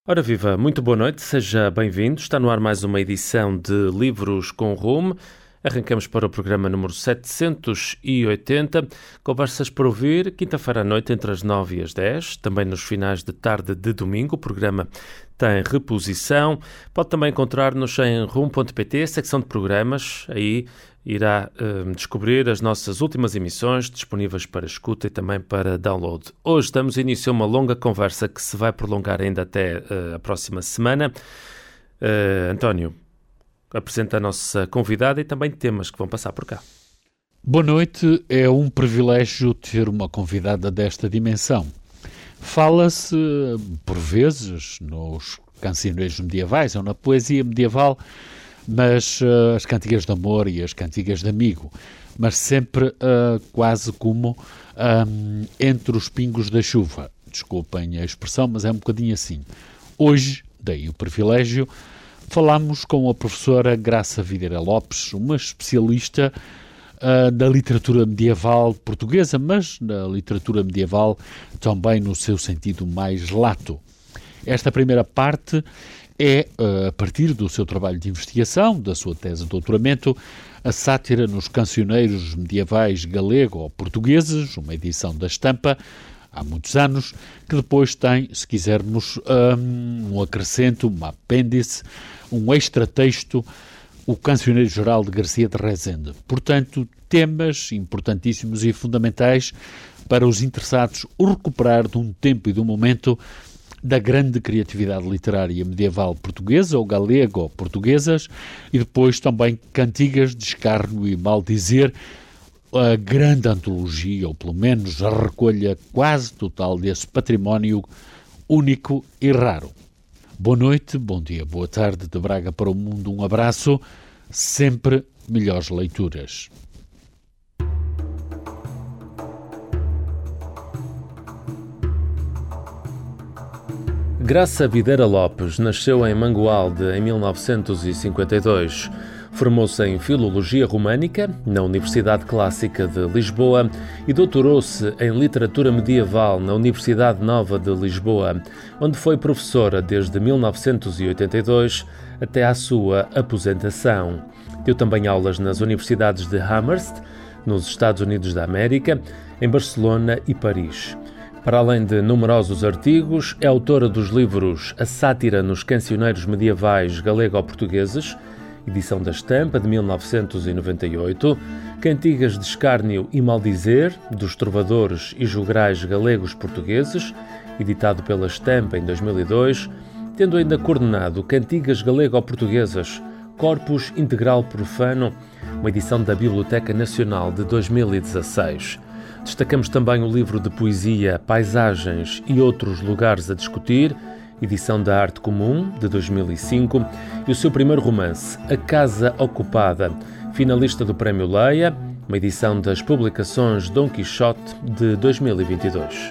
Ora viva, muito boa noite, seja bem-vindo. Está no ar mais uma edição de Livros com Rumo. Arrancamos para o programa número 780. Conversas para ouvir, quinta-feira à noite entre as 9 e as 10. Também nos finais de tarde de domingo. O programa tem reposição. Pode também encontrar-nos em rumo.pt, secção de programas. Aí irá descobrir as nossas últimas emissões disponíveis para escuta e também para download. Hoje damos início a uma longa conversa que se vai prolongar ainda até a próxima semana. António, apresenta a nossa convidada e também temas que vão passar por cá. Boa noite, é um privilégio ter uma convidada desta dimensão. Fala-se, por vezes, nos cancioneiros medievais ou na poesia medieval, mas as cantigas de amor e as cantigas de amigo, mas sempre quase como entre os pingos da chuva. Desculpem a expressão, mas é um bocadinho assim. Hoje, daí o privilégio, falamos com a professora Graça Videira Lopes, uma especialista da literatura medieval portuguesa, mas na literatura medieval também no seu sentido mais lato. Esta primeira parte é, a partir do seu trabalho de investigação, da sua tese de doutoramento, a sátira nos cancioneiros medievais galego-portugueses, uma edição da Estampa, há muitos anos, que depois tem, se quisermos, um acrescento, um apêndice, um extratexto, o Cancioneiro Geral de Garcia de Rezende. Portanto, temas importantíssimos e fundamentais para os interessados recuperar de um tempo e de um momento da grande criatividade literária medieval portuguesa ou galego-portuguesas e depois também cantigas de escárnio e maldizer, a grande antologia, ou pelo menos a recolha quase total desse património único e raro. Boa noite, bom dia, boa tarde, de Braga para o mundo, um abraço, sempre melhores leituras. Graça Videira Lopes nasceu em Mangualde em 1952. Formou-se em Filologia Românica na Universidade Clássica de Lisboa e doutorou-se em Literatura Medieval na Universidade Nova de Lisboa, onde foi professora desde 1982 até à sua aposentação. Deu também aulas nas universidades de Amherst, nos Estados Unidos da América, em Barcelona e Paris. Para além de numerosos artigos, é autora dos livros A Sátira nos Cancioneiros Medievais Galego-Portugueses, edição da Estampa, de 1998, Cantigas de Escárnio e Maldizer, dos Trovadores e Jograis Galegos-Portugueses, editado pela Estampa em 2002, tendo ainda coordenado Cantigas Galego-Portuguesas, Corpus Integral Profano, uma edição da Biblioteca Nacional de 2016. Destacamos também o livro de poesia Paisagens e Outros Lugares a Discutir, edição da Arte Comum, de 2005, e o seu primeiro romance, A Casa Ocupada, finalista do Prémio Leia, uma edição das publicações Dom Quixote, de 2022.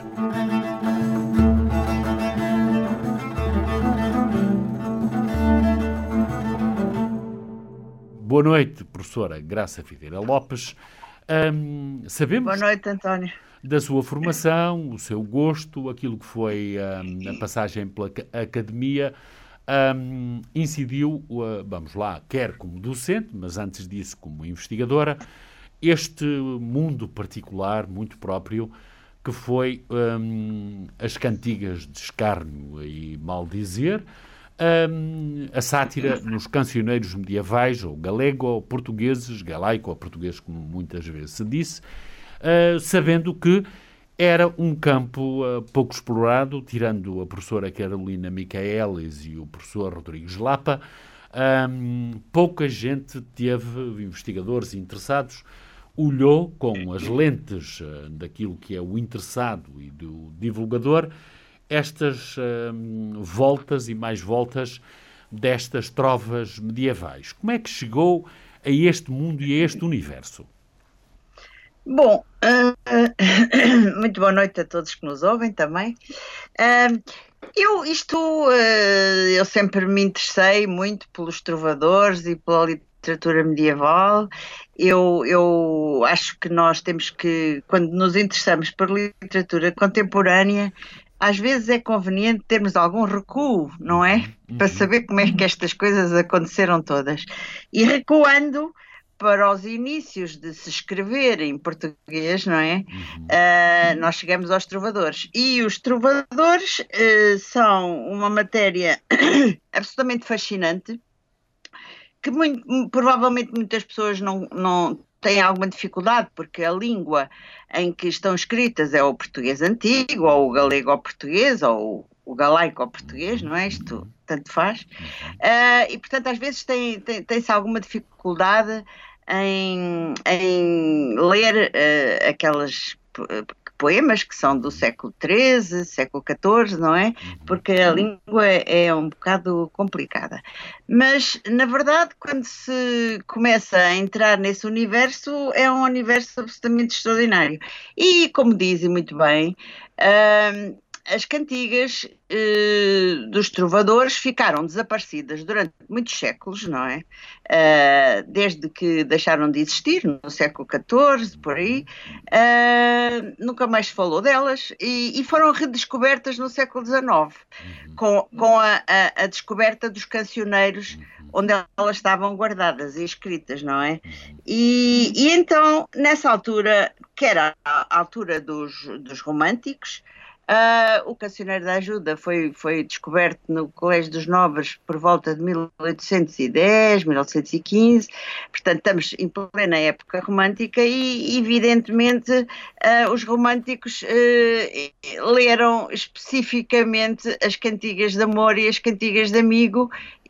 Boa noite, professora Graça Videira Lopes. Sabemos Boa noite, António. Da sua formação, o seu gosto, aquilo que foi a passagem pela academia, incidiu, vamos lá, quer como docente, mas antes disso como investigadora, este mundo particular, muito próprio, que foi as cantigas de escárnio e maldizer, a sátira nos cancioneiros medievais, ou galego, ou portugueses, galaico ou português, como muitas vezes se disse, sabendo que era um campo pouco explorado, tirando a professora Carolina Michaelis e o professor Rodrigues Lapa, pouca gente teve, investigadores interessados, olhou com as lentes daquilo que é o interessado e do divulgador, estas voltas e mais voltas destas trovas medievais. Como é que chegou a este mundo e a este universo? Bom, muito boa noite a todos que nos ouvem também. Eu sempre me interessei muito pelos trovadores e pela literatura medieval. Eu acho que nós temos que, quando nos interessamos por literatura contemporânea, às vezes é conveniente termos algum recuo, não é? Para saber como é que estas coisas aconteceram todas. E recuando para os inícios de se escrever em português, não é? Nós chegamos aos trovadores. E os trovadores são uma matéria absolutamente fascinante, que provavelmente muitas pessoas não têm alguma dificuldade, porque a língua em que estão escritas é o português antigo, ou o galego ao português, ou o galaico ao português, não é? Isto tanto faz. E, portanto, às vezes tem-se alguma dificuldade em ler aquelas poemas que são do século XIII, século XIV, não é? Porque a língua é um bocado complicada. Mas, na verdade, quando se começa a entrar nesse universo, é um universo absolutamente extraordinário. E, como dizem muito bem, as cantigas dos trovadores ficaram desaparecidas durante muitos séculos, não é? Desde que deixaram de existir, no século XIV, por aí, nunca mais se falou delas e foram redescobertas no século XIX, com a descoberta dos cancioneiros onde elas estavam guardadas e escritas, não é? E então, nessa altura, que era a altura dos românticos, o Cancioneiro da Ajuda foi descoberto no Colégio dos Nobres por volta de 1810, 1815, portanto estamos em plena época romântica e evidentemente os românticos leram especificamente as cantigas de amor e as cantigas de amigo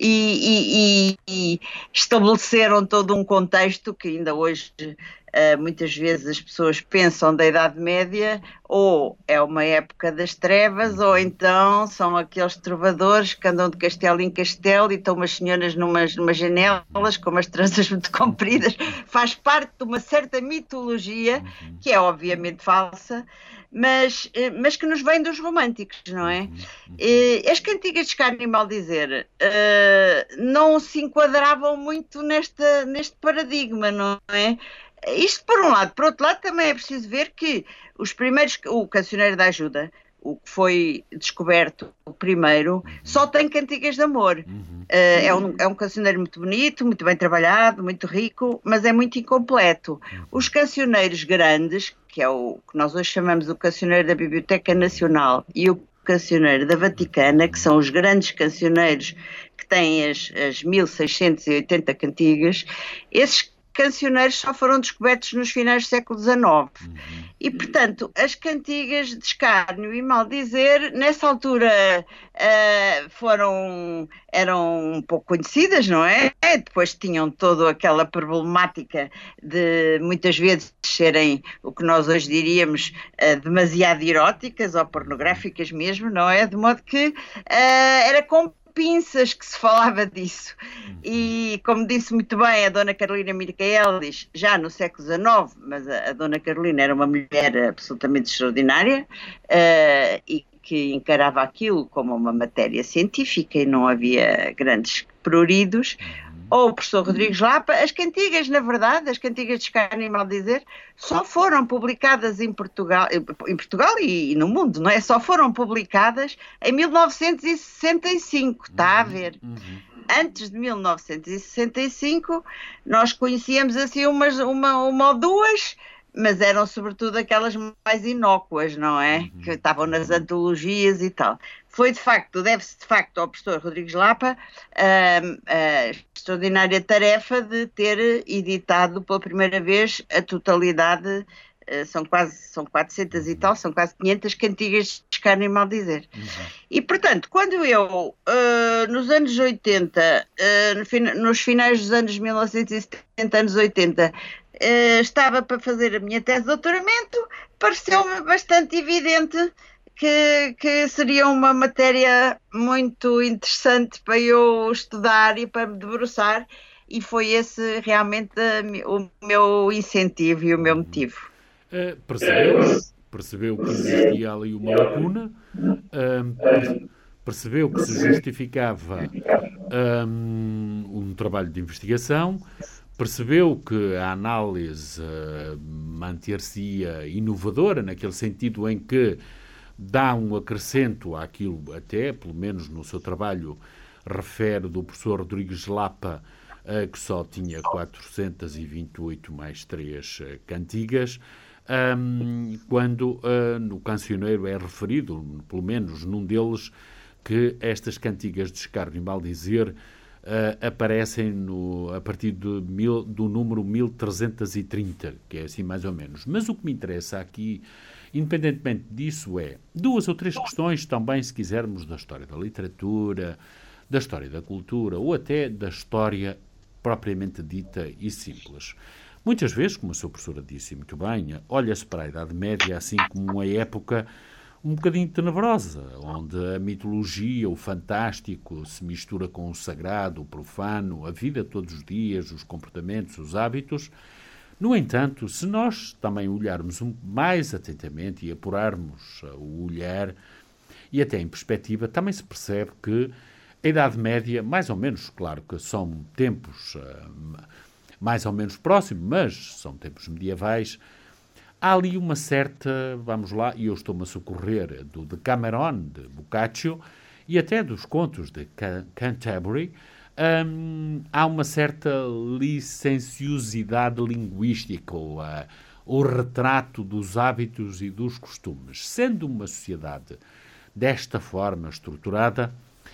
e estabeleceram todo um contexto que ainda hoje muitas vezes as pessoas pensam da Idade Média, ou é uma época das trevas, ou então são aqueles trovadores que andam de castelo em castelo e estão umas senhoras numas janelas com umas tranças muito compridas. Faz parte de uma certa mitologia, que é obviamente falsa, mas que nos vem dos românticos, não é? As cantigas de Carne e Maldizer não se enquadravam muito neste paradigma, não é? Isto por um lado. Por outro lado, também é preciso ver que o Cancioneiro da Ajuda, o que foi descoberto o primeiro, só tem cantigas de amor. É um cancioneiro muito bonito, muito bem trabalhado, muito rico, mas é muito incompleto. Os cancioneiros grandes, que é o que nós hoje chamamos o Cancioneiro da Biblioteca Nacional e o Cancioneiro da Vaticana, que são os grandes cancioneiros que têm as 1680 cantigas, esses cancioneiros só foram descobertos nos finais do século XIX. E, portanto, as cantigas de escárnio e maldizer, nessa altura, eram um pouco conhecidas, não é? Depois tinham toda aquela problemática de, muitas vezes, serem o que nós hoje diríamos demasiado eróticas ou pornográficas mesmo, não é? De modo que era com pinças que se falava disso. E, como disse muito bem a Dona Carolina Micaelis, já no século XIX, mas a Dona Carolina era uma mulher absolutamente extraordinária e que encarava aquilo como uma matéria científica e não havia grandes pruridos, ou o professor Rodrigues Lapa. As cantigas, na verdade, as cantigas de Escárnio e Maldizer, só foram publicadas em Portugal e no mundo, não é? Só foram publicadas em 1965, está a ver? Antes de 1965, nós conhecíamos assim uma ou duas, mas eram sobretudo aquelas mais inócuas, não é? Que estavam nas antologias e tal. Deve-se de facto ao professor Rodrigues Lapa a extraordinária tarefa de ter editado pela primeira vez a totalidade, são 400 e tal, são quase 500 cantigas de Escárnio e Maldizer. E, portanto, quando eu, nos anos 80, nos finais dos anos 1970, anos 80, estava para fazer a minha tese de doutoramento, pareceu-me bastante evidente que seria uma matéria muito interessante para eu estudar e para me debruçar, e foi esse realmente o meu incentivo e o meu motivo. Percebeu que existia ali uma lacuna, percebeu que se justificava um trabalho de investigação, percebeu que a análise manter-se-ia inovadora, naquele sentido em que dá um acrescento àquilo, até, pelo menos no seu trabalho, refere do professor Rodrigues Lapa, que só tinha 428 mais 3 cantigas, quando no cancioneiro é referido, pelo menos num deles, que estas cantigas de escárnio e maldizer aparecem a partir do número 1330, que é assim mais ou menos. Mas o que me interessa aqui, independentemente disso, é 2 ou 3 questões também, se quisermos, da história da literatura, da história da cultura ou até da história propriamente dita e simples. Muitas vezes, como a sua professora disse muito bem, olha-se para a Idade Média assim como uma época um bocadinho tenebrosa, onde a mitologia, o fantástico se mistura com o sagrado, o profano, a vida de todos os dias, os comportamentos, os hábitos. No entanto, se nós também olharmos mais atentamente e apurarmos o olhar, e até em perspectiva, também se percebe que a Idade Média, mais ou menos, claro que são tempos mais ou menos próximos, mas são tempos medievais, há ali uma certa, vamos lá, e eu estou-me a socorrer do Decameron, de Boccaccio, e até dos contos de Canterbury, há uma certa licenciosidade linguística, o retrato dos hábitos e dos costumes. Sendo uma sociedade desta forma estruturada,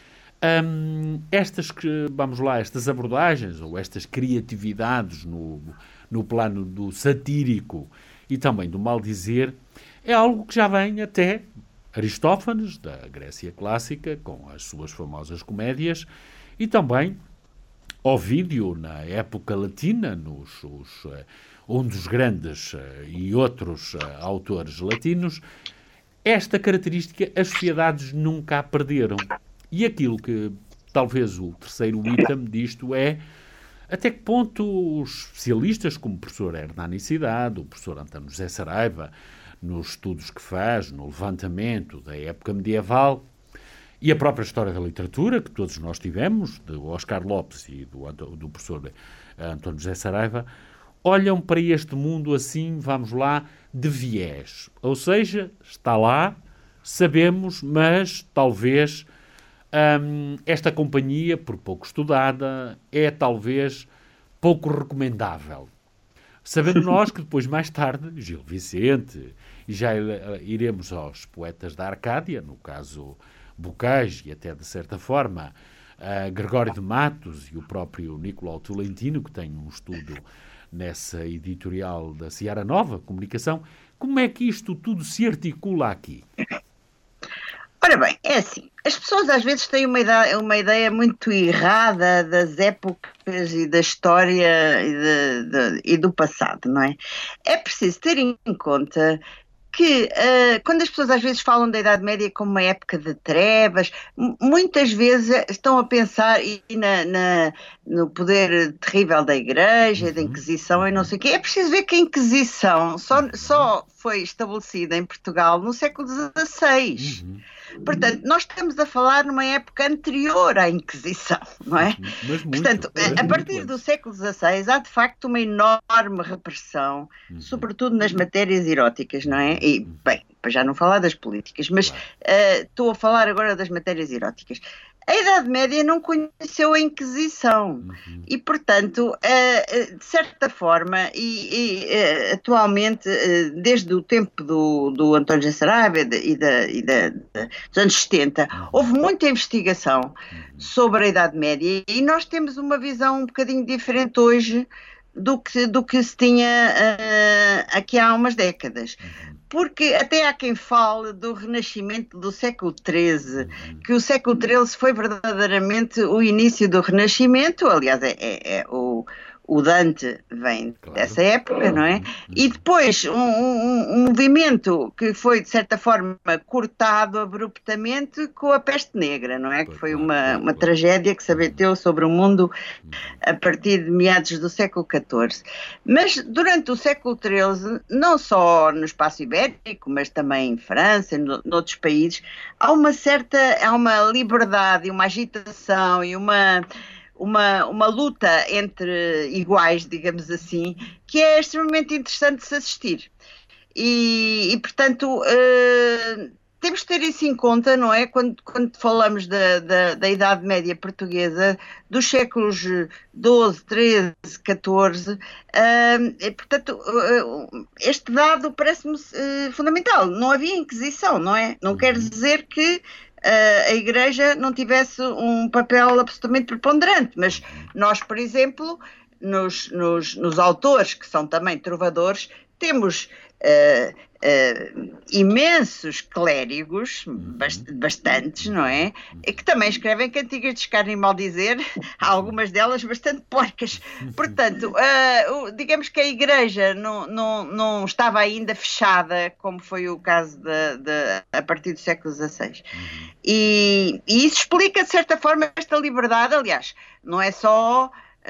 estas abordagens ou estas criatividades no plano do satírico e também do maldizer, é algo que já vem até Aristófanes, da Grécia Clássica, com as suas famosas comédias, e também Ovídio, na época latina, um dos grandes e outros autores latinos. Esta característica as sociedades nunca a perderam. E aquilo que talvez o terceiro item disto é até que ponto os especialistas, como o professor Hernani Cidade, o professor António José Saraiva, nos estudos que faz, no levantamento da época medieval, e a própria história da literatura, que todos nós tivemos, de Oscar Lopes e do professor António José Saraiva, olham para este mundo assim, vamos lá, de viés. Ou seja, está lá, sabemos, mas talvez esta companhia, por pouco estudada, é talvez pouco recomendável. Sabendo nós que depois, mais tarde, Gil Vicente, e já iremos aos poetas da Arcádia, no caso Bocage e até de certa forma Gregório de Matos e o próprio Nicolau Tolentino, que tem um estudo nessa editorial da Seara Nova Comunicação, como é que isto tudo se articula aqui? Ora bem, é assim, as pessoas às vezes têm uma ideia muito errada das épocas e da história e do passado, não é? É preciso ter em conta que quando as pessoas às vezes falam da Idade Média como uma época de trevas, muitas vezes estão a pensar no poder terrível da Igreja, da Inquisição e não sei o quê. É preciso ver que a Inquisição só foi estabelecida em Portugal no século XVI. Portanto, nós estamos a falar numa época anterior à Inquisição, não é? Portanto, a partir do século XVI há de facto uma enorme repressão, sobretudo nas matérias eróticas, não é? E, bem, para já não falar das políticas, mas estou a falar agora das matérias eróticas. A Idade Média não conheceu a Inquisição e, portanto, de certa forma, atualmente, desde o tempo do António José Saraiva dos anos 70, houve muita investigação sobre a Idade Média e nós temos uma visão um bocadinho diferente hoje do que se tinha aqui há umas décadas. Porque até há quem fale do renascimento do século XIII, que o século XIII foi verdadeiramente o início do Renascimento, aliás, o Dante vem dessa época, não é? E depois um movimento que foi, de certa forma, cortado abruptamente com a peste negra, não é? Que foi uma tragédia que se abateu sobre o mundo a partir de meados do século XIV. Mas durante o século XIII, não só no espaço ibérico, mas também em França e noutros países, há uma liberdade, uma agitação e uma luta entre iguais, digamos assim, que é extremamente interessante de se assistir. E portanto, temos de ter isso em conta, não é? Quando falamos da Idade Média portuguesa, dos séculos XII, XIII, XIV, portanto, este dado parece-me fundamental. Não havia Inquisição, não é? Não quer dizer que a Igreja não tivesse um papel absolutamente preponderante, mas nós, por exemplo, nos autores, que são também trovadores, temos imensos clérigos, bastantes, não é? E que também escrevem cantigas de escárnio e maldizer, algumas delas bastante porcas. Portanto, digamos que a Igreja não estava ainda fechada, como foi o caso a partir do século XVI. E isso explica, de certa forma, esta liberdade. Aliás, não é só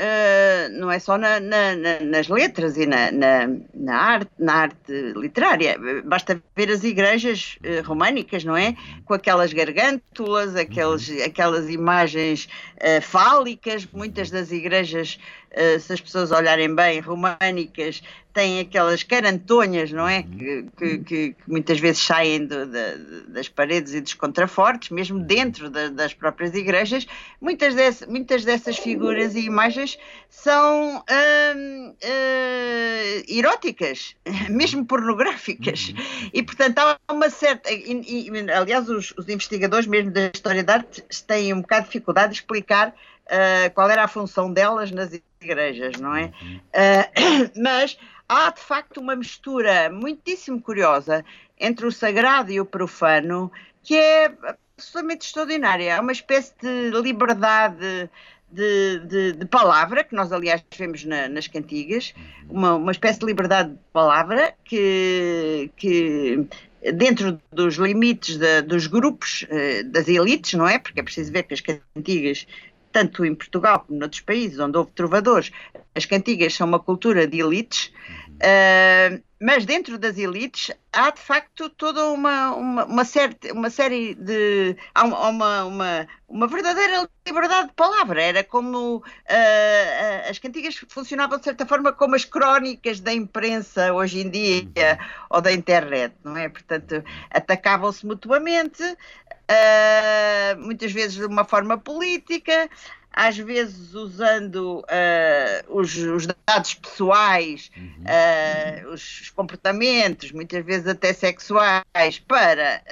nas letras e na arte literária. Basta ver as igrejas românicas, não é? Com aquelas gargântulas, aquelas imagens fálicas. Muitas das igrejas, se as pessoas olharem bem, românicas, têm aquelas carantonhas, não é? Que muitas vezes saem das paredes e dos contrafortes, mesmo dentro das próprias igrejas. Muitas dessas figuras e imagens são eróticas, mesmo pornográficas. E, portanto, há uma certa... aliás, os investigadores mesmo da história da arte têm um bocado de dificuldade de explicar qual era a função delas nas igrejas, não é? Mas há, de facto, uma mistura muitíssimo curiosa entre o sagrado e o profano, que é absolutamente extraordinária. Há uma espécie de liberdade de palavra, que nós, aliás, vemos nas cantigas, uma espécie de liberdade de palavra que dentro dos limites dos grupos, das elites, não é? Porque é preciso ver que as cantigas, tanto em Portugal como noutros países onde houve trovadores, as cantigas são uma cultura de elites, mas dentro das elites há de facto toda uma série de... há uma verdadeira liberdade de palavra. Era como as cantigas funcionavam de certa forma como as crónicas da imprensa hoje em dia, ou da internet, não é? Portanto, atacavam-se mutuamente, muitas vezes de uma forma política, às vezes usando os dados pessoais, os comportamentos, muitas vezes até sexuais, para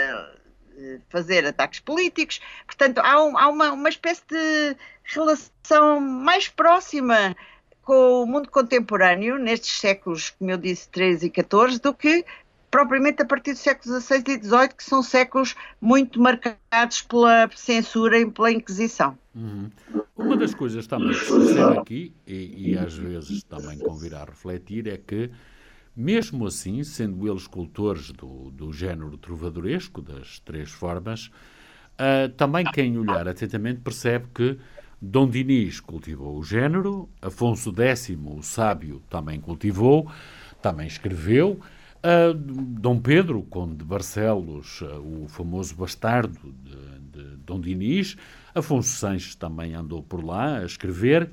fazer ataques políticos. Portanto, há uma espécie de relação mais próxima com o mundo contemporâneo, nestes séculos, como eu disse, 13 e 14, do que propriamente a partir do século XVI e XVIII, que são séculos muito marcados pela censura e pela Inquisição. Uma das coisas também que se percebe aqui, e às vezes também convir a refletir, é que, mesmo assim, sendo eles cultores do género trovadoresco, das três formas, também quem olhar atentamente percebe que Dom Dinis cultivou o género, Afonso X, o sábio, também cultivou, também escreveu, Dom Pedro, conde de Barcelos, o famoso bastardo de Dom Dinis, Afonso Sanches também andou por lá a escrever.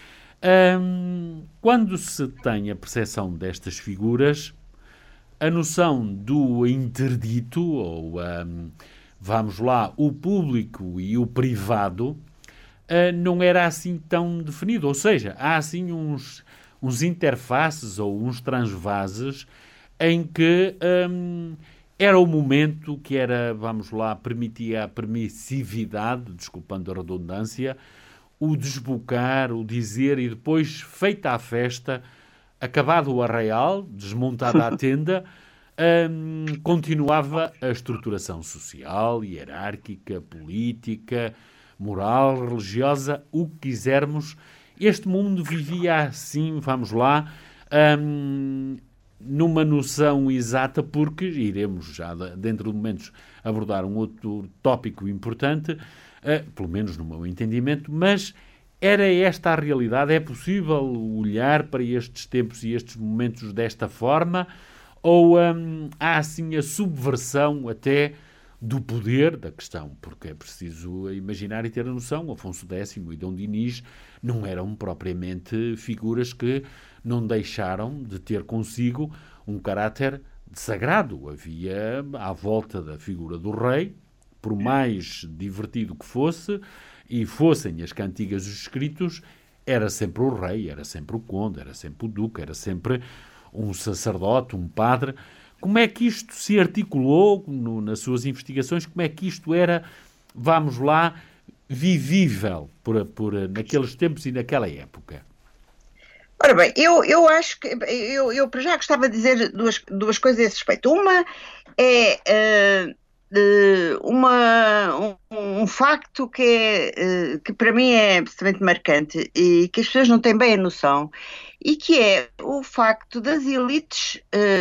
Quando se tem a percepção destas figuras, a noção do interdito, ou vamos lá, o público e o privado, não era assim tão definido. Ou seja, há assim uns interfaces ou uns transvases em que era o momento que era, vamos lá, permitia a permissividade, desculpando a redundância, o desbocar, o dizer, e depois, feita a festa, acabado o arraial, desmontada a tenda, continuava a estruturação social, hierárquica, política, moral, religiosa, o que quisermos. Este mundo vivia assim, vamos lá, numa noção exata, porque iremos já dentro de momentos abordar um outro tópico importante, pelo menos no meu entendimento, mas era esta a realidade? É possível olhar para estes tempos e estes momentos desta forma? Ou há assim a subversão até do poder da questão? Porque é preciso imaginar e ter a noção, Afonso X e Dom Dinis não eram propriamente figuras que não deixaram de ter consigo um caráter de sagrado. Havia à volta da figura do rei, por mais divertido que fosse, e fossem as cantigas dos escritos, era sempre o rei, era sempre o conde, era sempre o duque, era sempre um sacerdote, um padre. Como é que isto se articulou nas suas investigações? Como é que isto era, vamos lá, vivível naqueles tempos e naquela época? Ora bem, eu acho que eu para já gostava de dizer duas coisas a esse respeito. Uma é um facto que para mim é absolutamente marcante e que as pessoas não têm bem a noção, e que é o facto das elites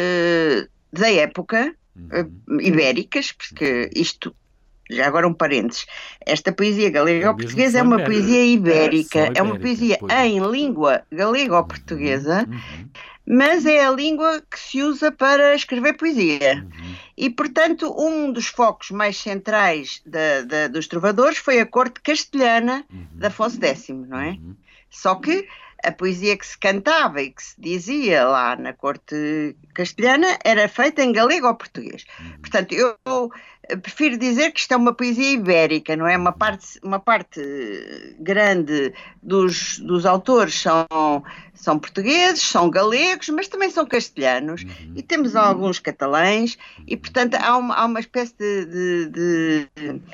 da época, ibéricas, porque isto, já agora um parênteses, esta poesia galego-portuguesa é uma poesia ibérica, é uma poesia em língua galego-portuguesa, mas é a língua que se usa para escrever poesia. E, portanto, um dos focos mais centrais dos trovadores foi a corte castelhana de Afonso X, não é? Só que a poesia que se cantava e que se dizia lá na corte castelhana era feita em galego ou português. Portanto, eu prefiro dizer que isto é uma poesia ibérica, não é? Uma parte grande dos autores são portugueses, são galegos, mas também são castelhanos, e temos alguns catalães, e, portanto, há uma espécie de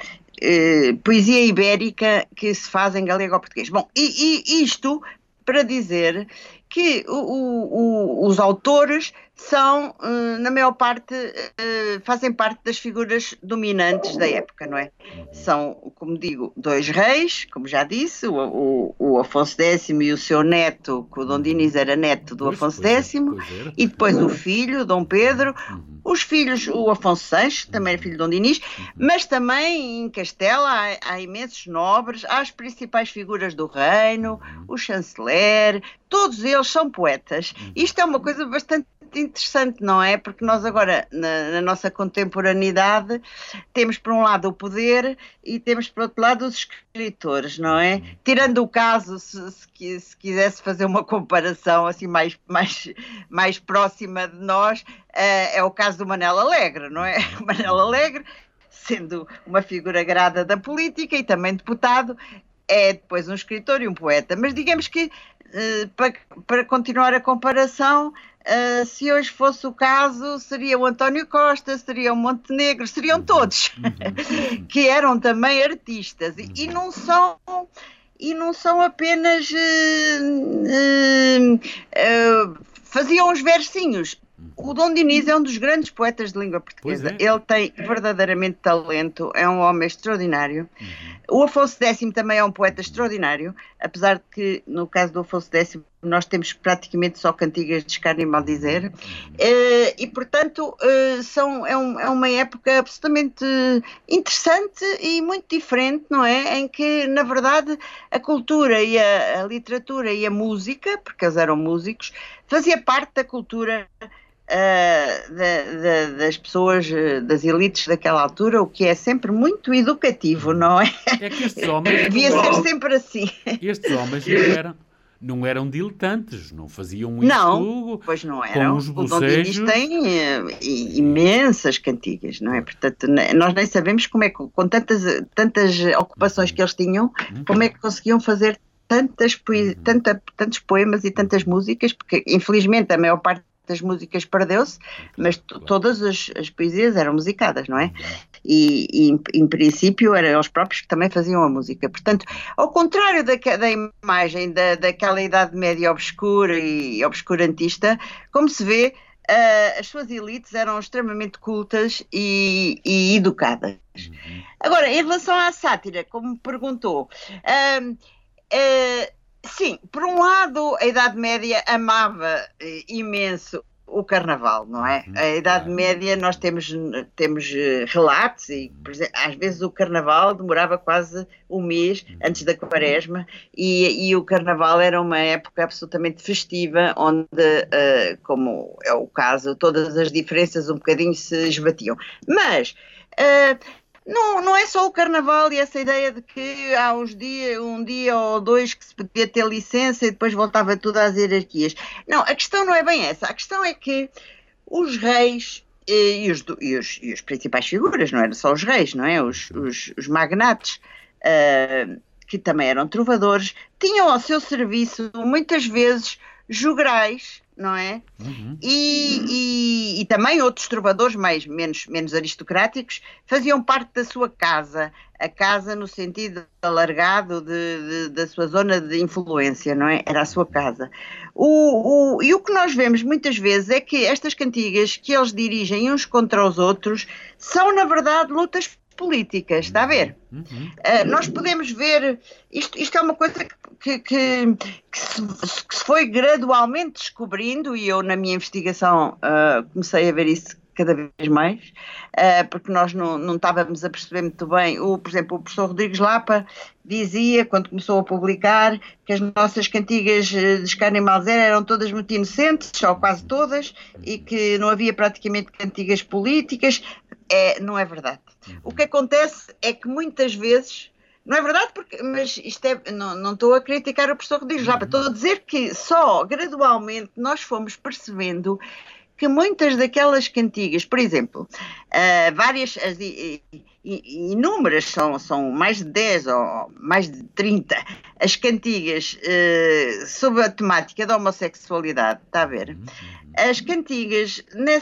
poesia ibérica que se faz em galego ou português. Bom, e isto para dizer que os autores são, na maior parte, fazem parte das figuras dominantes da época, não é? São, como digo, dois reis, como já disse, o Afonso X e o seu neto, que o Dom Dinis era neto do Afonso X, e depois o filho, Dom Pedro, os filhos, o Afonso VI, que também é filho de Dom Dinis, mas também em Castela há imensos nobres, há as principais figuras do reino, o chanceler, todos eles são poetas. Isto é uma coisa bastante interessante, não é? Porque nós agora, na nossa contemporaneidade, temos por um lado o poder e temos por outro lado os escritores, não é? Tirando o caso, se quisesse fazer uma comparação assim mais próxima de nós, é o caso do Manel Alegre, não é? O Manel Alegre, sendo uma figura grada da política e também deputado, é depois um escritor e um poeta. Mas digamos que, para continuar a comparação, se hoje fosse o caso, seria o António Costa, seria o Montenegro, seriam todos, que eram também artistas, e não são apenas faziam os versinhos. O Dom Dinis é um dos grandes poetas de língua portuguesa. Ele tem verdadeiramente talento, é um homem extraordinário. O Afonso X também é um poeta extraordinário, apesar de que, no caso do Afonso X, nós temos praticamente só cantigas de escárnio e maldizer. E, portanto, é uma época absolutamente interessante e muito diferente, não é? Em que, na verdade, a cultura e a literatura e a música, porque eles eram músicos, fazia parte da cultura das pessoas, das elites daquela altura, o que é sempre muito educativo, não é? É que estes homens... Devia ser sempre assim. Estes homens não eram diletantes, não faziam isto. Não, pois não eram. Com os bocejos. O Dom Dinis tem imensas cantigas, não é? Portanto, nós nem sabemos como é que, com tantas ocupações que eles tinham, como é que conseguiam fazer tantos poemas e tantas músicas, porque infelizmente a maior parte das músicas perdeu-se, mas todas as poesias eram musicadas, não é? E em princípio eram eles próprios que também faziam a música. Portanto, ao contrário da imagem daquela Idade Média obscura e obscurantista, como se vê, as suas elites eram extremamente cultas e educadas. Agora, em relação à sátira, como me perguntou, sim, por um lado, a Idade Média amava imenso o Carnaval, não é? A Idade Média, nós temos relatos, e por exemplo, às vezes o Carnaval demorava quase um mês antes da Quaresma, e o Carnaval era uma época absolutamente festiva, onde, como é o caso, todas as diferenças um bocadinho se esbatiam. Mas... não é só o Carnaval e essa ideia de que há um dia ou dois que se podia ter licença e depois voltava tudo às hierarquias. Não, a questão não é bem essa. A questão é que os reis e os principais figuras, não eram só os reis, não é? Os magnates, que também eram trovadores, tinham ao seu serviço muitas vezes jograis, não é? E também outros trovadores menos aristocráticos faziam parte da sua casa, a casa no sentido alargado da sua zona de influência, não é? Era a sua casa. E o que nós vemos muitas vezes é que estas cantigas que eles dirigem uns contra os outros são, na verdade, lutas políticas, está a ver? Nós podemos ver, isto é uma coisa que se foi gradualmente descobrindo, e eu na minha investigação comecei a ver isso cada vez mais, porque nós não estávamos a perceber muito bem. Por exemplo, o professor Rodrigues Lapa dizia, quando começou a publicar, que as nossas cantigas de Escárnio e Malzera eram todas muito inocentes, ou quase todas, e que não havia praticamente cantigas políticas. Não é verdade. O que acontece é que muitas vezes, não é verdade, mas isto não estou a criticar o professor Rodrigues Lapa, estou a dizer que só gradualmente nós fomos percebendo que muitas daquelas cantigas, por exemplo, inúmeras, são mais de 10 ou mais de 30, as cantigas sobre a temática da homossexualidade, está a ver? As cantigas,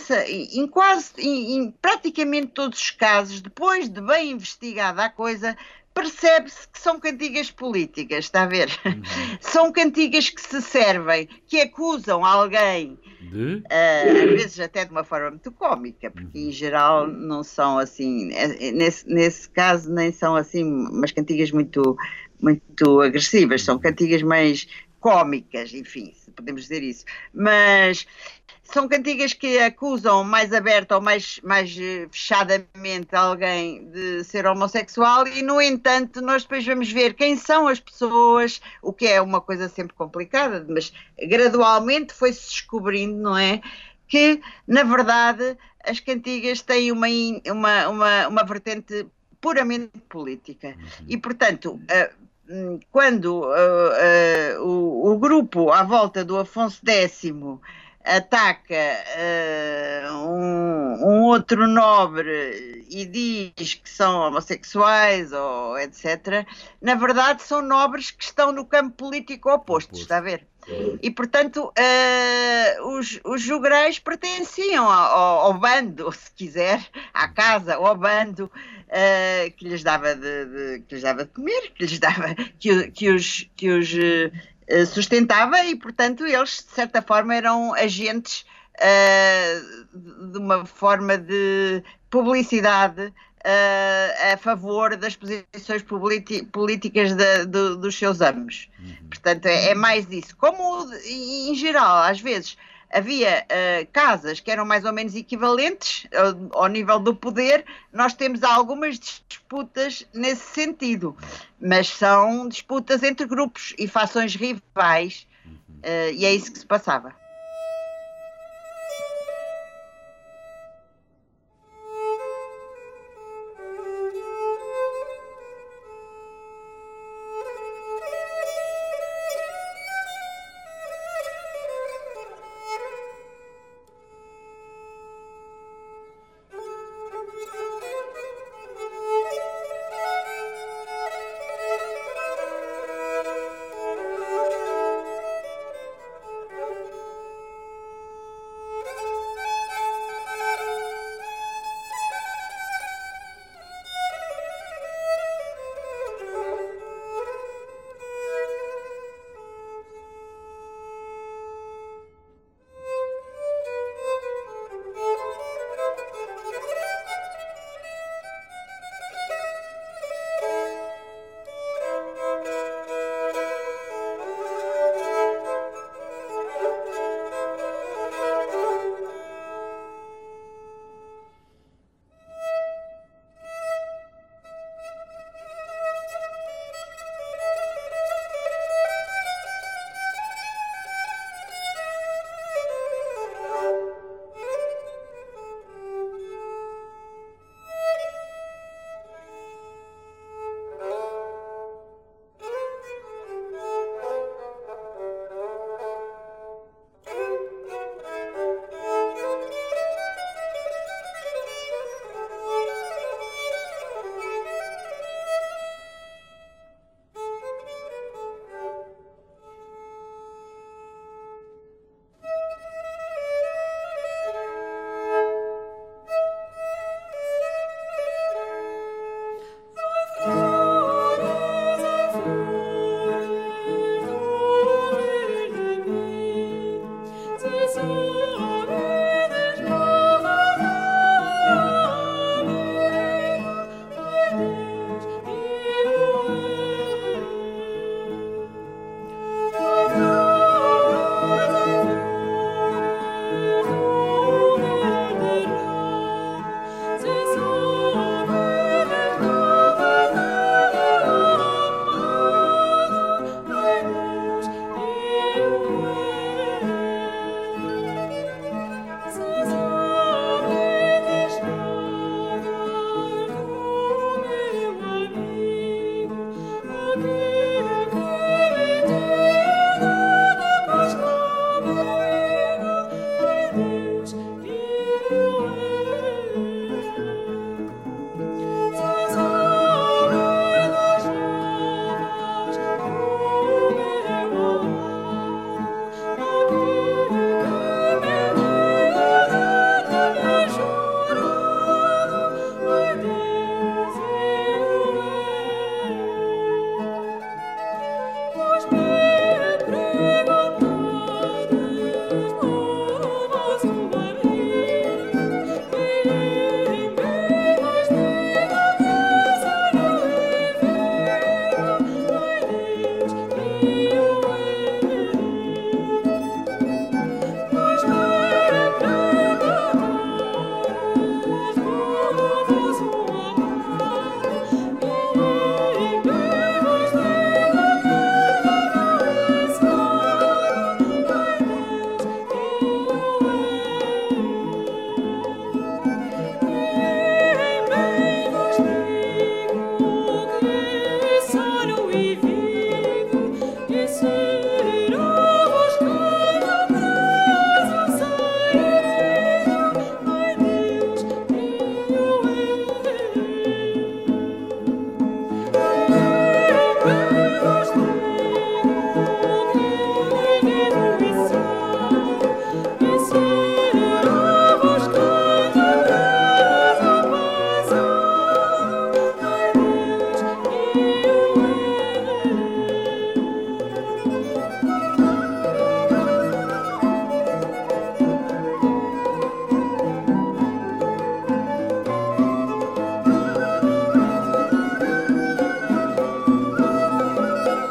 em praticamente todos os casos, depois de bem investigada a coisa, percebe-se que são cantigas políticas, está a ver? São cantigas que se servem, que acusam alguém, às vezes até de uma forma muito cómica, porque em geral não são assim, nesse caso nem são assim umas cantigas muito, muito agressivas, são cantigas mais cómicas, enfim, se podemos dizer isso, mas são cantigas que acusam mais aberta ou mais fechadamente alguém de ser homossexual e, no entanto, nós depois vamos ver quem são as pessoas, o que é uma coisa sempre complicada, mas gradualmente foi-se descobrindo, não é? Que, na verdade, as cantigas têm uma vertente puramente política. E, portanto, quando o grupo à volta do Afonso X ataca um outro nobre e diz que são homossexuais ou etc., na verdade são nobres que estão no campo político oposto, está a ver? E, portanto, os jograis pertenciam ao bando, se quiser, à casa, ou ao bando que lhes dava de comer, que os sustentava e, portanto, eles, de certa forma, eram agentes de uma forma de publicidade a favor das posições políticas dos seus amos. Portanto, é mais isso. Como, em geral, às vezes havia casas que eram mais ou menos equivalentes ao nível do poder, nós temos algumas disputas nesse sentido, mas são disputas entre grupos e fações rivais, e é isso que se passava.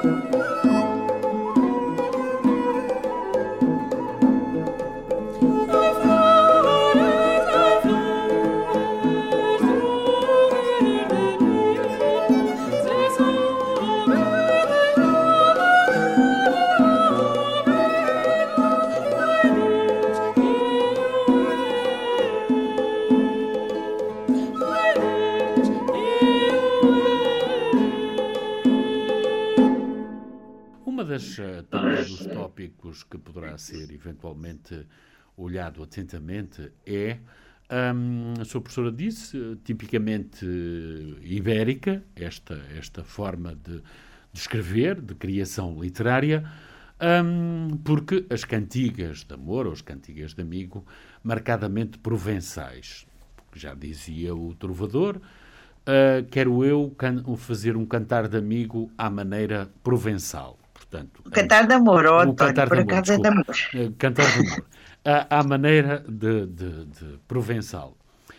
Também dos tópicos que poderá ser eventualmente olhado atentamente é, a sua professora disse, tipicamente ibérica, esta forma de escrever, de criação literária, porque as cantigas de amor ou as cantigas de amigo, marcadamente provençais, porque já dizia o trovador, quero eu fazer um cantar de amigo à maneira provençal. Portanto, o cantar de amor, o António, cantar por de amor, acaso é de amor. Cantar de amor. À maneira de provençal.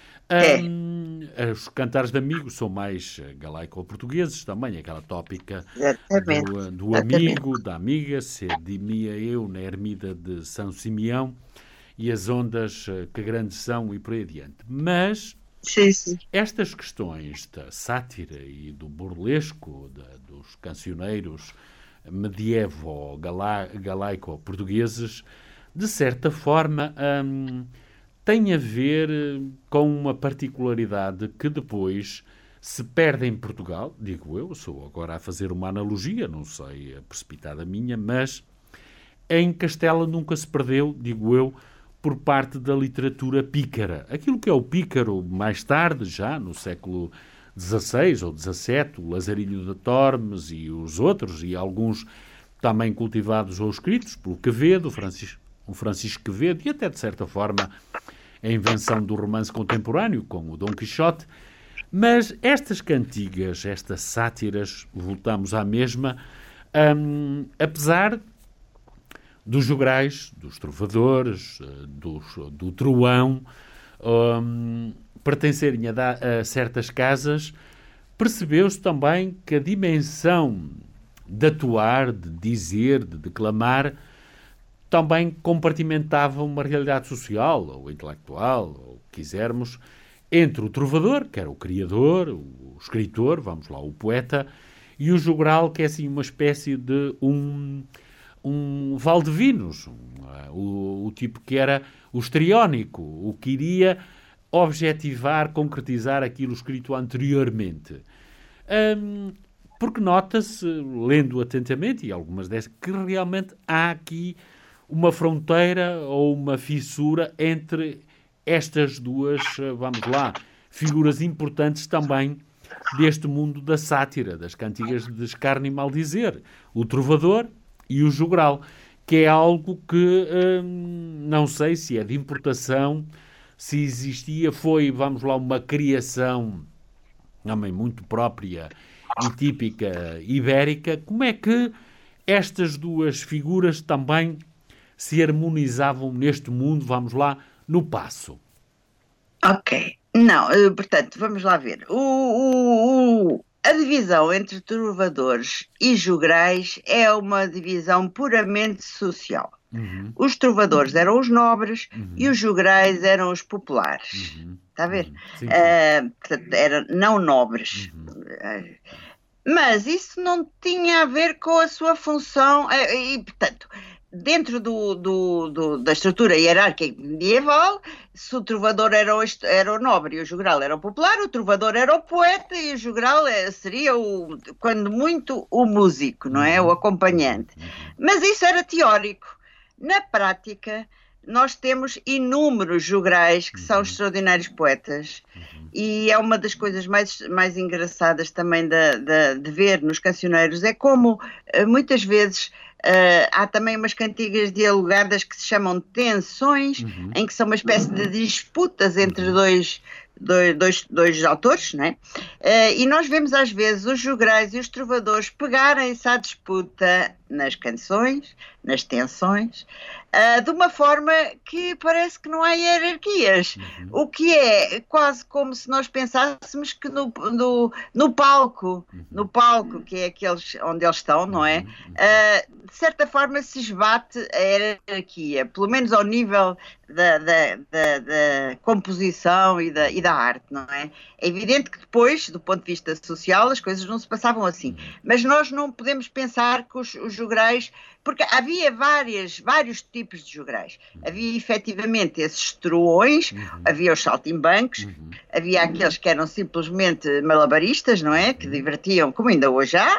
Os cantares de amigos são mais galaico-portugueses também, aquela tópica do amigo, da amiga, se dimia eu na ermida de São Simeão e as ondas que grandes são e por aí adiante. Mas sim. Estas questões da sátira e do burlesco dos cancioneiros medievo-galaico-portugueses, de certa forma, têm a ver com uma particularidade que depois se perde em Portugal, digo eu, sou agora a fazer uma analogia, não sei, a precipitada minha, mas em Castela nunca se perdeu, digo eu, por parte da literatura pícara. Aquilo que é o pícaro mais tarde, já no século XVI ou XVII, o Lazarilho de Tormes e os outros, e alguns também cultivados ou escritos pelo Quevedo, o Francisco Quevedo, e até, de certa forma, a invenção do romance contemporâneo, com o Dom Quixote. Mas estas cantigas, estas sátiras, voltamos à mesma, apesar dos jograis, dos trovadores, do truão, pertencerem a certas casas, percebeu-se também que a dimensão de atuar, de dizer, de declamar, também compartimentava uma realidade social, ou intelectual, ou o que quisermos, entre o trovador, que era o criador, o escritor, vamos lá, o poeta, e o jogral, que é assim uma espécie de um Valdevinos, o tipo que era o histriónico, o que iria objetivar, concretizar aquilo escrito anteriormente. Porque nota-se, lendo atentamente, e algumas dessas, que realmente há aqui uma fronteira ou uma fissura entre estas duas, vamos lá, figuras importantes também deste mundo da sátira, das cantigas de escárnio e maldizer, o trovador e o jogral, que é algo que não sei se é de importação, se existia, foi, vamos lá, uma criação também muito própria e típica ibérica. Como é que estas duas figuras também se harmonizavam neste mundo, vamos lá, no passo? Ok. Não, portanto, vamos lá ver. A divisão entre trovadores e jograis é uma divisão puramente social. Uhum. Os trovadores eram os nobres Uhum. e os jograis eram os populares. Uhum. Está a ver? Uhum. Sim, Portanto, eram não nobres. Uhum. Mas isso não tinha a ver com a sua função. E, portanto, dentro da estrutura hierárquica medieval, se o trovador era o nobre e o jogral era o popular, o trovador era o poeta e o jogral seria, quando muito, o músico, não é? O acompanhante. Mas isso era teórico. Na prática, nós temos inúmeros jograis que são extraordinários poetas. E é uma das coisas mais engraçadas também de ver nos cancioneiros, é como muitas vezes há também umas cantigas dialogadas que se chamam tensões, em que são uma espécie de disputas entre dois autores, não é? E nós vemos às vezes os jograis e os trovadores pegarem-se à disputa nas canções, nas tensões, de uma forma que parece que não há hierarquias, o que é quase como se nós pensássemos que no palco, que é aqueles onde eles estão, não é? De certa forma se esbate a hierarquia, pelo menos ao nível da composição e da arte, não é? É evidente que depois, do ponto de vista social, as coisas não se passavam assim, mas nós não podemos pensar que os jograis, porque havia vários tipos de jograis. Havia efetivamente esses truões, havia os saltimbancos, havia aqueles que eram simplesmente malabaristas, não é? Que divertiam, como ainda hoje há,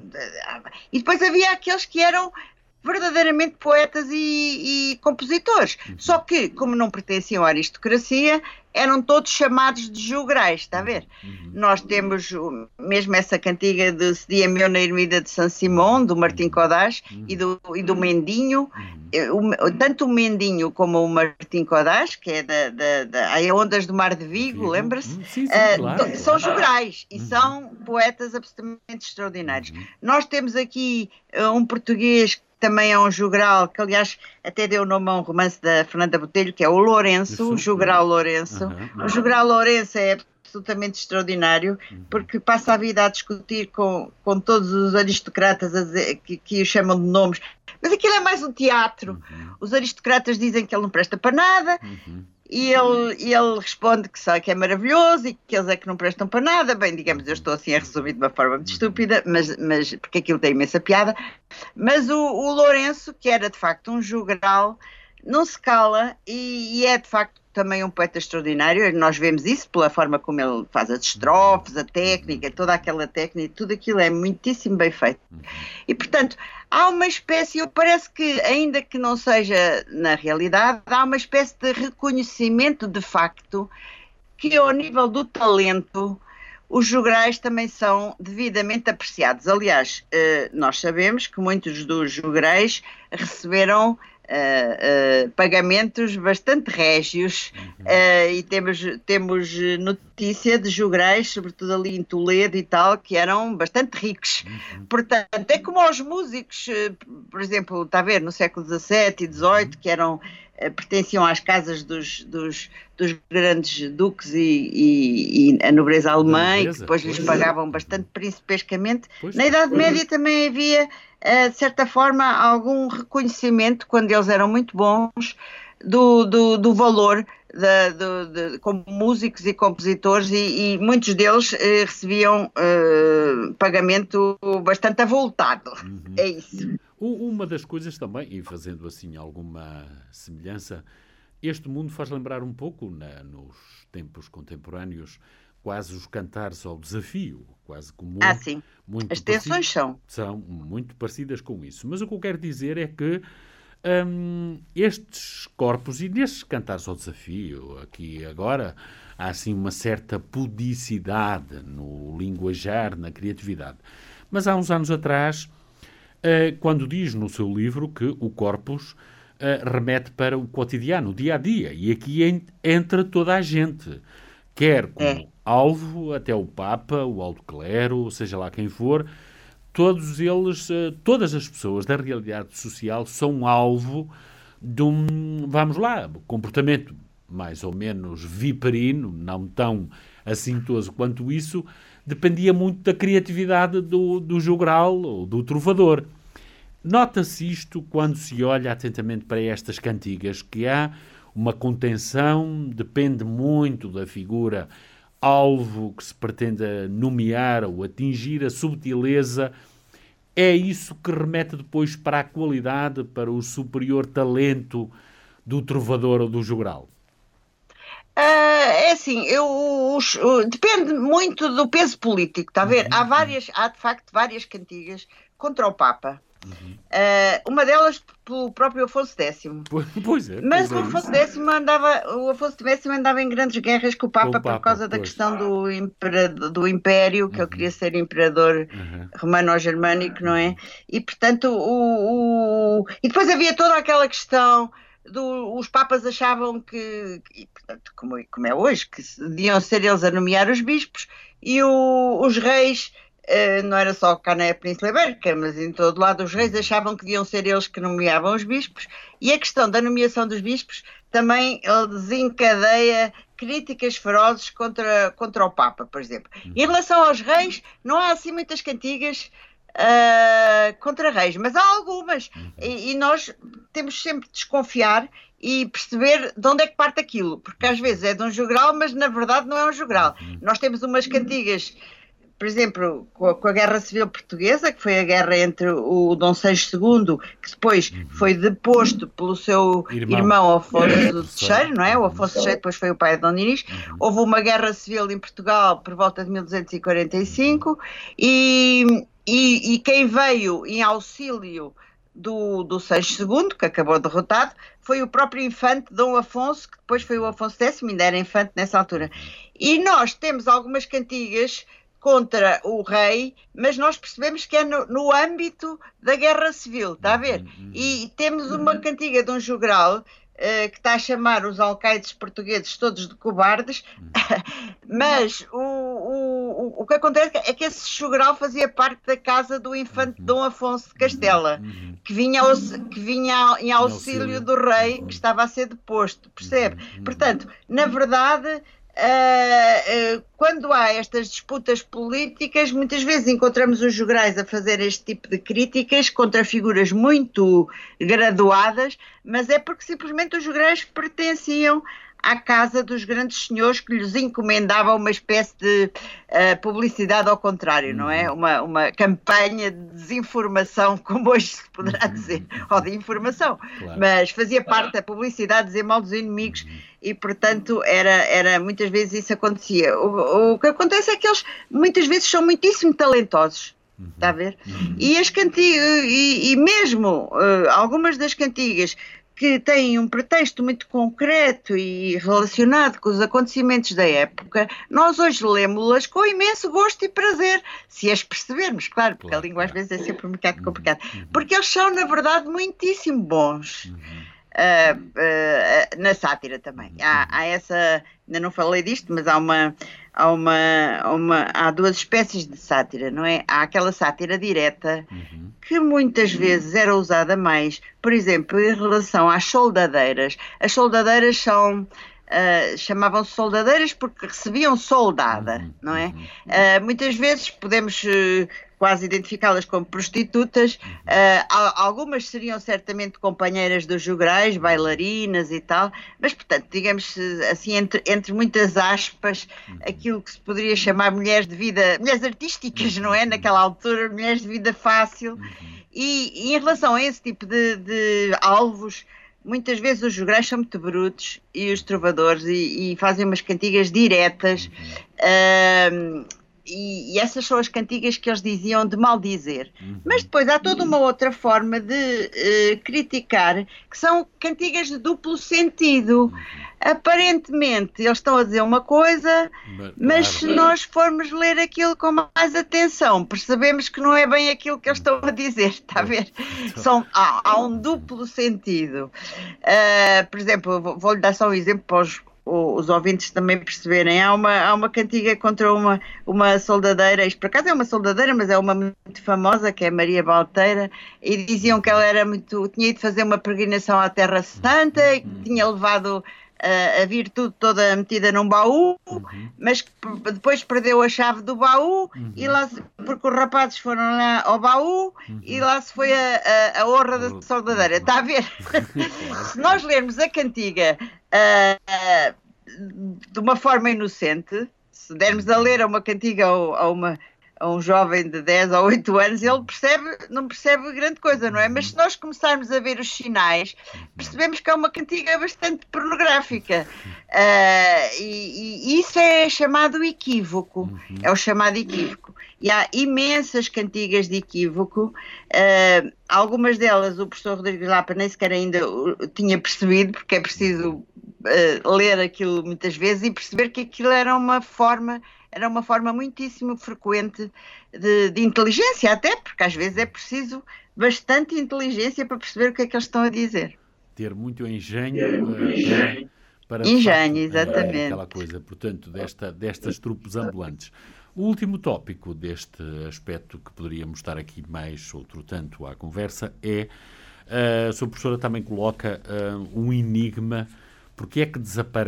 e depois havia aqueles que eram verdadeiramente poetas e compositores. Só que, como não pertenciam à aristocracia, eram todos chamados de jograis, está a ver? Nós temos mesmo essa cantiga de Cedia Meu na Ermida de São Simão, do Martim Codás e do Mendinho. Tanto o Mendinho como o Martim Codás, que é da Ondas do Mar de Vigo, lembra-se? Sim, claro. São jograis e são poetas absolutamente extraordinários. Nós temos aqui um português também é um jogral, que aliás até deu nome a um romance da Fernanda Botelho, que é o Lourenço, o Jogral Lourenço. O Jogral Lourenço é absolutamente extraordinário, porque passa a vida a discutir com todos os aristocratas que o chamam de nomes. Mas aquilo é mais um teatro. Os aristocratas dizem que ele não presta para nada, e ele responde que é maravilhoso e que eles é que não prestam para nada. Bem, digamos, eu estou assim a resumir de uma forma muito estúpida, mas porque aquilo tem imensa piada. Mas o Lourenço, que era de facto um jogral, não se cala e é de facto também um poeta extraordinário. Nós vemos isso pela forma como ele faz as estrofes, a técnica, toda aquela técnica, tudo aquilo é muitíssimo bem feito. E portanto, há uma espécie, parece que ainda que não seja na realidade, há uma espécie de reconhecimento de facto que ao nível do talento os jograis também são devidamente apreciados. Aliás, nós sabemos que muitos dos jograis receberam pagamentos bastante régios e temos notícia de jograis, sobretudo ali em Toledo e tal, que eram bastante ricos. Portanto, é como aos músicos, por exemplo, está a ver, no século XVII e XVIII, que pertenciam às casas dos grandes duques e a nobreza alemã, e que depois lhes pagavam bastante principescamente. Na Idade Média também havia, de certa forma, algum reconhecimento, quando eles eram muito bons, do valor como músicos e compositores, e muitos deles recebiam pagamento bastante avultado. É isso. Uma das coisas também, e fazendo assim alguma semelhança, este mundo faz lembrar um pouco, nos tempos contemporâneos, quase os cantares ao desafio, quase como... Sim. As tensões são muito parecidas com isso. Mas o que eu quero dizer é que estes corpos, e nestes cantares ao desafio, aqui agora, há assim uma certa pudicidade no linguajar, na criatividade. Mas há uns anos atrás, quando diz no seu livro que o corpus remete para o cotidiano, o dia-a-dia, e aqui entra toda a gente, quer como alvo, até o Papa, o alto clero, seja lá quem for, todos eles, todas as pessoas da realidade social são alvo de vamos lá, comportamento mais ou menos viperino, não tão assintoso quanto isso, dependia muito da criatividade do jogral ou do trovador. Nota-se isto quando se olha atentamente para estas cantigas, que há uma contenção, depende muito da figura alvo que se pretenda nomear ou atingir, a subtileza. É isso que remete depois para a qualidade, para o superior talento do trovador ou do jogral? É assim, depende muito do peso político, está a ver? Há de facto várias cantigas contra o Papa. Uma delas pelo próprio Afonso X. Pois é. Mas o Afonso X andava em grandes guerras com o Papa por causa da questão do Império, que ele queria ser imperador romano-germânico, não é? E portanto, e depois havia toda aquela questão. Os papas achavam que, portanto, como é hoje, que deviam ser eles a nomear os bispos, e os reis não era só cá na Península Ibérica, mas em todo lado os reis achavam que deviam ser eles que nomeavam os bispos, e a questão da nomeação dos bispos também desencadeia críticas ferozes contra o Papa, por exemplo. Em relação aos reis, não há assim muitas cantigas contra reis, mas há algumas, e nós temos sempre de desconfiar e perceber de onde é que parte aquilo, porque às vezes é de um jogral, mas na verdade não é um jogral. Nós temos umas cantigas, por exemplo, com a Guerra Civil Portuguesa, que foi a guerra entre o Dom Seixo II, que depois foi deposto pelo seu irmão Afonso III, não é? O Afonso III depois foi o pai de Dom Dinis. Houve uma guerra civil em Portugal por volta de 1245 e quem veio em auxílio do Seixo II, que acabou derrotado, foi o próprio infante Dom Afonso, que depois foi o Afonso X, ainda era infante nessa altura. E nós temos algumas cantigas contra o rei, mas nós percebemos que é no âmbito da Guerra Civil, está a ver? E temos uma cantiga de um jogral que está a chamar os alcaides portugueses todos de cobardes, mas o que acontece é que esse jogral fazia parte da casa do infante Dom Afonso de Castela, que vinha em auxílio do rei que estava a ser deposto, percebe? Portanto, na verdade, quando há estas disputas políticas, muitas vezes encontramos os jograis a fazer este tipo de críticas contra figuras muito graduadas, mas é porque simplesmente os jograis pertenciam à casa dos grandes senhores que lhes encomendavam uma espécie de publicidade ao contrário, não é? Uma campanha de desinformação, como hoje se poderá dizer, ou de informação, claro. Mas fazia parte da publicidade dizer mal dos inimigos e, portanto, era muitas vezes isso acontecia. O que acontece é que eles muitas vezes são muitíssimo talentosos. Está a ver? E as cantigas, e mesmo algumas das cantigas que têm um pretexto muito concreto e relacionado com os acontecimentos da época, nós hoje lemos-las com imenso gosto e prazer, se as percebermos, claro, porque a língua às vezes é sempre um bocado complicada, porque eles são, na verdade, muitíssimo bons. Na sátira também. Há essa, ainda não falei disto, mas há duas espécies de sátira, não é? Há aquela sátira direta que muitas vezes era usada mais, por exemplo, em relação às soldadeiras. As soldadeiras chamavam-se soldadeiras porque recebiam soldada, não é? Muitas vezes podemos quase identificá-las como prostitutas, algumas seriam certamente companheiras dos jograis, bailarinas e tal, mas portanto, digamos assim, entre muitas aspas, aquilo que se poderia chamar mulheres artísticas, não é? Naquela altura, mulheres de vida fácil, e em relação a esse tipo de alvos, muitas vezes os jograis são muito brutos e os trovadores e fazem umas cantigas diretas, e essas são as cantigas que eles diziam de maldizer. Mas depois há toda uma outra forma de criticar, que são cantigas de duplo sentido. Aparentemente eles estão a dizer uma coisa, mas se nós formos ler aquilo com mais atenção, percebemos que não é bem aquilo que eles estão a dizer, está a ver? Há um duplo sentido. Por exemplo, vou-lhe dar só um exemplo para os ouvintes também perceberem. Há uma cantiga contra uma soldadeira, isto por acaso é uma soldadeira, mas é uma muito famosa, que é Maria Balteira, e diziam que ela tinha ido fazer uma peregrinação à Terra Santa e que tinha levado a virtude toda metida num baú, mas que depois perdeu a chave do baú, e lá, porque os rapazes foram lá ao baú, e lá se foi a honra da soldadeira. Está a ver? Se nós lermos a cantiga de uma forma inocente, se dermos a ler uma cantiga a um jovem de 10 ou 8 anos, ele não percebe grande coisa, não é? Mas se nós começarmos a ver os sinais, percebemos que é uma cantiga bastante pornográfica. E isso é chamado equívoco. É o chamado equívoco. E há imensas cantigas de equívoco. Algumas delas o professor Rodrigues Lapa nem sequer ainda tinha percebido, porque é preciso ler aquilo muitas vezes e perceber que aquilo era uma forma muitíssimo frequente de inteligência, até porque às vezes é preciso bastante inteligência para perceber o que é que eles estão a dizer. Ter muito engenho para engenho, exatamente. Aquela coisa, portanto, destas trupes ambulantes. O último tópico deste aspecto, que poderíamos estar aqui mais outro tanto à conversa, é, a sua professora também coloca um enigma. Porque é que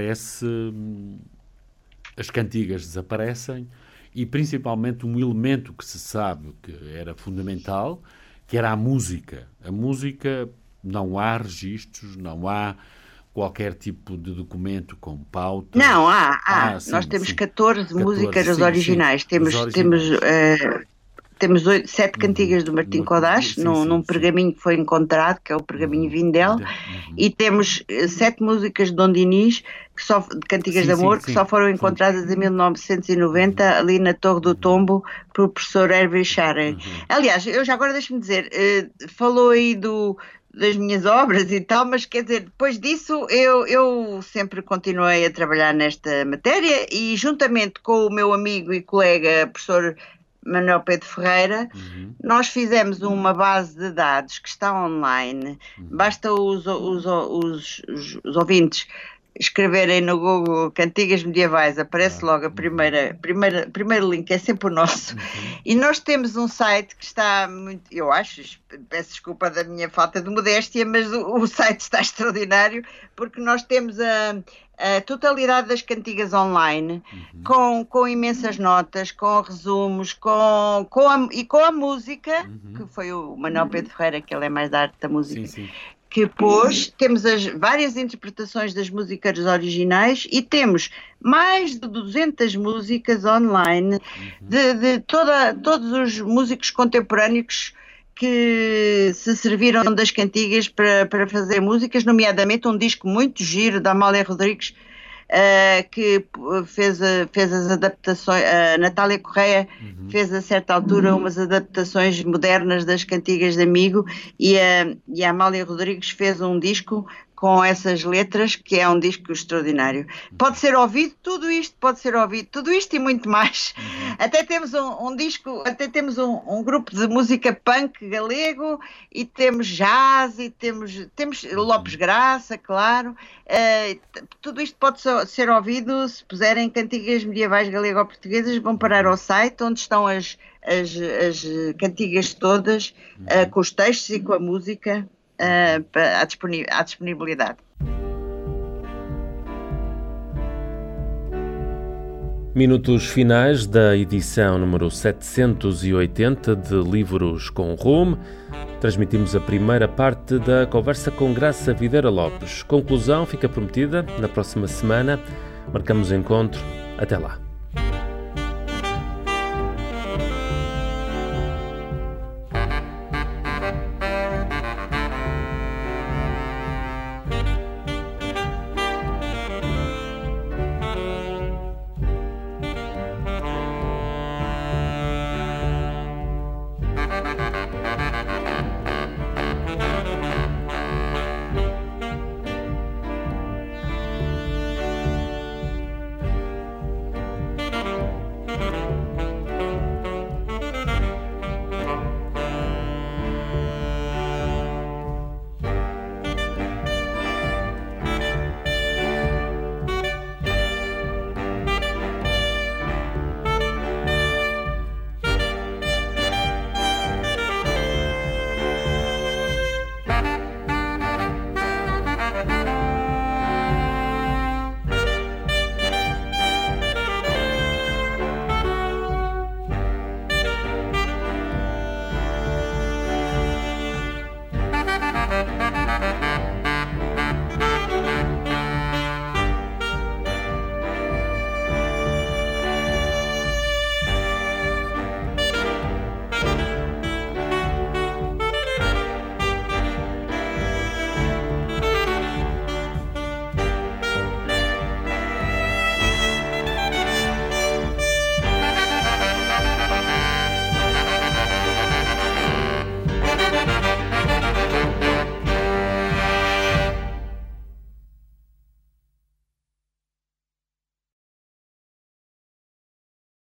as cantigas desaparecem, e principalmente um elemento que se sabe que era fundamental, que era a música. A música, não há registros, não há qualquer tipo de documento com pauta. Não, há. Nós temos 14 músicas originais. Temos 7 cantigas do Martim Codás, num pergaminho que foi encontrado, que é o pergaminho Vindel, e temos 7 músicas de Dom Dinis, de cantigas de amor, que só foram encontradas em 1990, ali na Torre do Tombo, pelo professor Hervé Scharer. Aliás, eu já agora deixe-me dizer, falou aí das minhas obras e tal, mas quer dizer, depois disso eu sempre continuei a trabalhar nesta matéria, e juntamente com o meu amigo e colega professor Manuel Pedro Ferreira, nós fizemos uma base de dados que está online. Basta os ouvintes escreverem no Google Cantigas Medievais, aparece logo a primeiro link, é sempre o nosso. E nós temos um site que está muito, eu acho, peço desculpa da minha falta de modéstia, mas o site está extraordinário, porque nós temos a totalidade das cantigas online, com imensas notas, com resumos, com a música, que foi o Manuel Pedro Ferreira, que ele é mais da arte da música, que pôs. Temos as várias interpretações das músicas originais, e temos mais de 200 músicas online de todos os músicos contemporâneos que se serviram das cantigas para fazer músicas, nomeadamente um disco muito giro da Amália Rodrigues, que fez as adaptações. A Natália Correia fez a certa altura umas adaptações modernas das cantigas de Amigo, e a Amália Rodrigues fez um disco com essas letras, que é um disco extraordinário. Pode ser ouvido tudo isto e muito mais. Até temos um disco, até temos um grupo de música punk galego, e temos jazz, e temos Lopes Graça, claro. Tudo isto pode ser ouvido. Se puserem Cantigas Medievais Galego-Portuguesas, vão parar ao site, onde estão as cantigas todas, com os textos e com a música, à disponibilidade. Minutos finais da edição número 780 de Livros com Rumo. Transmitimos a primeira parte da conversa com Graça Videira Lopes. Conclusão fica prometida na próxima semana. Marcamos encontro. Até lá.